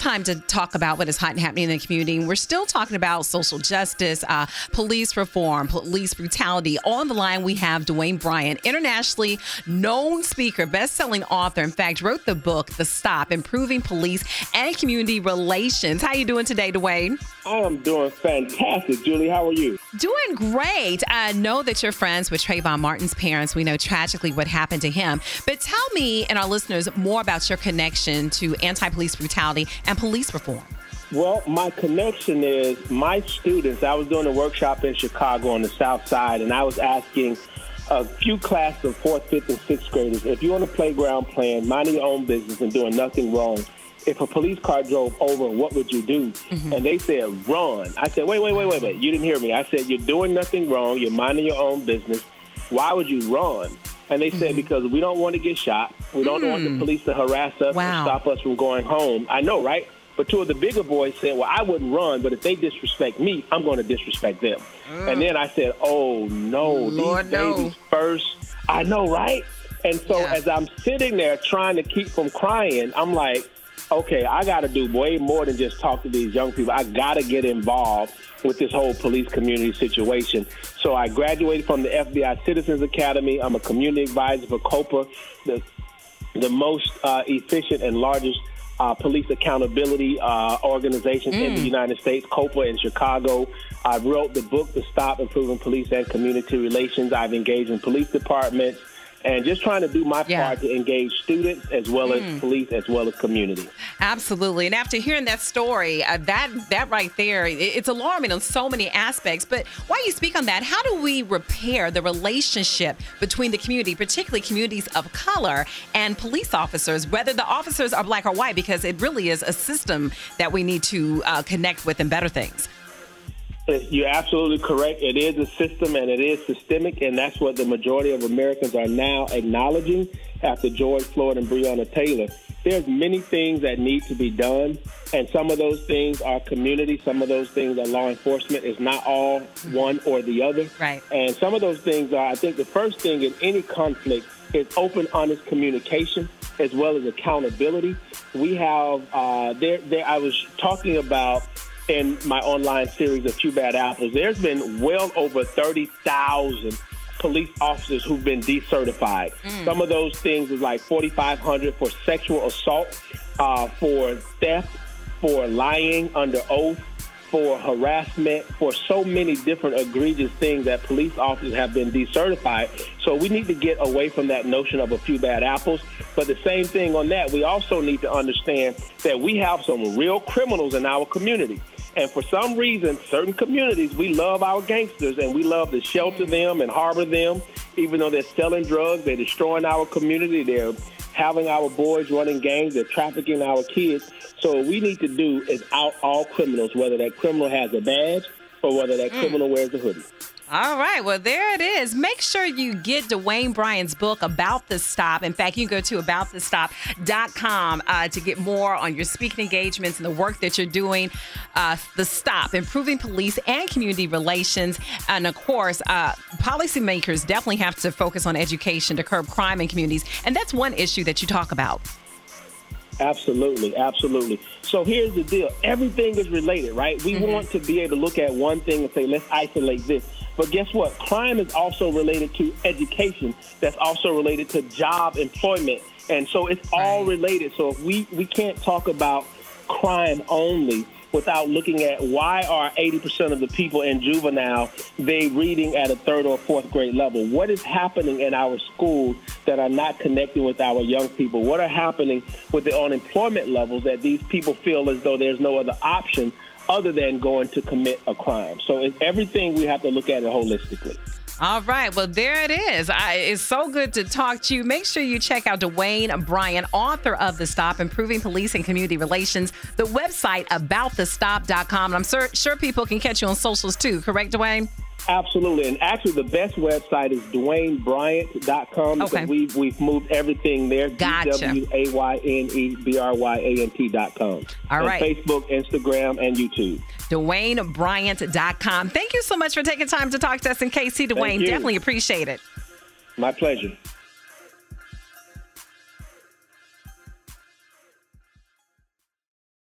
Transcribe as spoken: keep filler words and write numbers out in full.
time to talk about what is hot and happening in the community. We're still talking about social justice, uh, police reform, police brutality. On the line, we have Dwayne Bryant, internationally known speaker, best-selling author. In fact, wrote the book, The Stop, Improving Police and Community Relations. How you doing today, Dwayne? I am doing fantastic. Julie, how are you? Doing great. I know that you're friends with Trayvon Martin's parents. We know tragically what happened to him. But tell me and our listeners more about your connection to anti-police brutality and police reform. Well, my connection is my students. I was doing a workshop in Chicago on the South Side, and I was asking a few classes of fourth, fifth, and sixth graders, if you're on the playground playing, minding your own business and doing nothing wrong, if a police car drove over, what would you do? Mm-hmm. And they said, run. I said, wait, wait, wait, wait, wait. You didn't hear me. I said, you're doing nothing wrong. You're minding your own business. Why would you run? And they said, mm-hmm. because we don't want to get shot. We don't mm. want the police to harass us wow. and stop us from going home. I know, right? But two of the bigger boys said, well, I wouldn't run, but if they disrespect me, I'm going to disrespect them. Mm. And then I said, oh, no, Lord, these no. babies first. I know, right? And so yeah. as I'm sitting there trying to keep from crying, I'm like, okay, I got to do way more than just talk to these young people. I got to get involved with this whole police community situation. So I graduated from the F B I Citizens Academy. I'm a community advisor for COPA, the, the most uh, efficient and largest uh, police accountability uh, organization mm. in the United States, COPA in Chicago. I wrote the book, The Stop, Improving Police and Community Relations. I've engaged in police departments. And just trying to do my yeah. part to engage students as well as mm. police as well as community. Absolutely. And after hearing that story, uh, that that right there, it, it's alarming on so many aspects. But while you speak on that, how do we repair the relationship between the community, particularly communities of color, and police officers, whether the officers are black or white, because it really is a system that we need to uh, connect with and better things? You're absolutely correct. It is a system and it is systemic, and that's what the majority of Americans are now acknowledging after George Floyd and Breonna Taylor. There's many things that need to be done, and some of those things are community. Some of those things are law enforcement. It's not all one or the other. Right. And some of those things are, I think the first thing in any conflict is open, honest communication as well as accountability. We have, uh, there, there, I was talking about in my online series, A Few Bad Apples, there's been well over thirty thousand police officers who've been decertified. Mm. Some of those things is like forty-five hundred for sexual assault, uh, for theft, for lying under oath, for harassment, for so many different egregious things that police officers have been decertified. So we need to get away from that notion of a few bad apples. But the same thing on that, we also need to understand that we have some real criminals in our community. And for some reason, certain communities, we love our gangsters and we love to shelter them and harbor them. Even though they're selling drugs, they're destroying our community, they're having our boys running gangs, they're trafficking our kids. So what we need to do is out all criminals, whether that criminal has a badge or whether that mm. criminal wears a hoodie. All right. Well, there it is. Make sure you get Dwayne Bryant's book, About the Stop. In fact, you can go to about the stop dot com uh, to get more on your speaking engagements and the work that you're doing. Uh, the Stop, Improving Police and Community Relations. And, of course, uh, policymakers definitely have to focus on education to curb crime in communities. And that's one issue that you talk about. Absolutely, absolutely. So here's the deal. Everything is related, right? We mm-hmm. want to be able to look at one thing and say, let's isolate this. But guess what? Crime is also related to education. That's also related to job employment. And so it's all right. related. So if we, we can't talk about crime only without looking at why are eighty percent of the people in juvenile, they reading at a third or fourth grade level? What is happening in our schools that are not connecting with our young people? What are happening with the unemployment levels that these people feel as though there's no other option other than going to commit a crime? So it's everything we have to look at it holistically. All right. Well, there it is. I, it's so good to talk to you. Make sure you check out Dwayne Bryant, author of The Stop, Improving Police and Community Relations, the website about the stop dot com. And I'm sure, sure people can catch you on socials too. Correct, Dwayne? Absolutely. And actually, the best website is Dwayne Bryant dot com. Okay. We've, we've moved everything there. Gotcha. D W A Y N E B R Y A N T dot com. All and right. Facebook, Instagram, and YouTube. Dwayne Bryant dot com. Thank you so much for taking time to talk to us in K C, Dwayne. Definitely appreciate it. My pleasure.